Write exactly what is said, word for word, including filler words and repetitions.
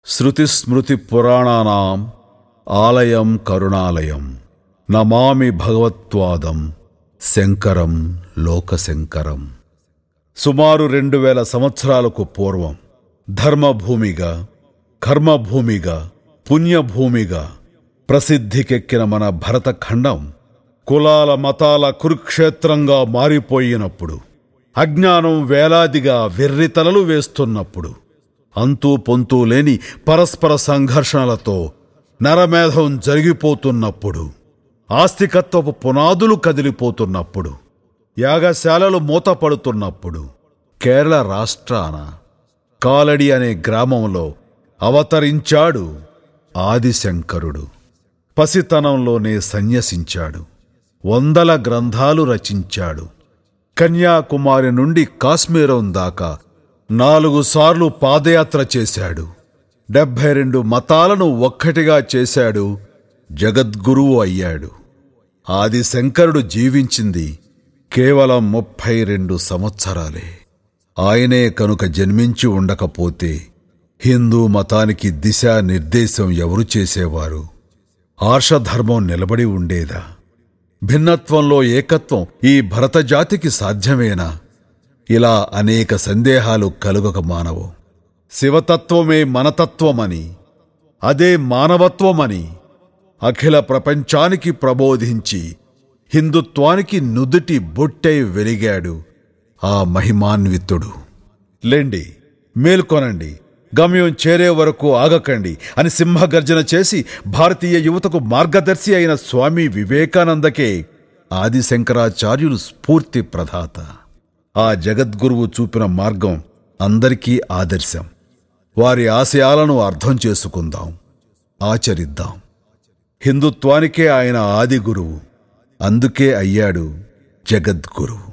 శృతిస్మృతి పురాణానాం ఆలయం కరుణాలయం నమామి భగవత్పాదం శంకరం లోకశంకరం. సుమారు రెండు వేల సంవత్సరాలకు పూర్వం ధర్మభూమిగా, కర్మభూమిగా, పుణ్యభూమిగా ప్రసిద్ధికెక్కిన మన భరతఖండం కులాల మతాల కురుక్షేత్రంగా మారిపోయినప్పుడు, అజ్ఞానం వేలాదిగా వెర్రితలలు వేస్తున్నప్పుడు, అంతూ పొంతూ లేని పరస్పర సంఘర్షణలతో నరమేధం జరిగిపోతున్నప్పుడు, ఆస్తికత్వపు పునాదులు కదిలిపోతున్నప్పుడు, యాగశాలలు మూతపడుతున్నప్పుడు, కేరళ రాష్ట్రాన కాలడి అనే గ్రామంలో అవతరించాడు ఆదిశంకరుడు. పసితనంలోనే సన్యసించాడు. వందల గ్రంథాలు రచించాడు. కన్యాకుమారి నుండి కాశ్మీరం దాకా నాలుగు సార్లు పాదయాత్ర చేశాడు. డెబ్భై రెండు మతాలను ఒక్కటిగా చేశాడు. జగద్గురువు అయ్యాడు. ఆదిశంకరుడు జీవించింది కేవలం ముప్పై రెండు సంవత్సరాలే. ఆయనే కనుక జన్మించి ఉండకపోతే హిందూ మతానికి దిశానిర్దేశం ఎవరు చేసేవారు? ఆర్షధర్మం నిలబడి ఉండేదా? భిన్నత్వంలో ఏకత్వం ఈ భరతజాతికి సాధ్యమేనా? ఇలా అనేక సందేహాలు కలుగక మానవు. శివతత్వమే మనతత్వమని, అదే మానవత్వమని అఖిల ప్రపంచానికి ప్రబోధించి హిందుత్వానికి నుదుటి బొట్టై వెలిగాడు ఆ మహిమాన్వితుడు. లెండి, మేల్కొనండి, గమ్యం చేరే వరకు ఆగకండి అని సింహగర్జన చేసి భారతీయ యువతకు మార్గదర్శి అయిన స్వామి వివేకానందకే ఆదిశంకరాచార్యులు స్ఫూర్తి ప్రదాత. ఆ జగద్గురువు చూపిన మార్గం అందరికీ ఆదర్శం. వారి ఆశయాలను అర్థం చేసుకుందాం, ఆచరిద్దాం. హిందుత్వానికే ఆయన ఆది గురువు, అందుకే అయ్యాడు జగద్గురువు.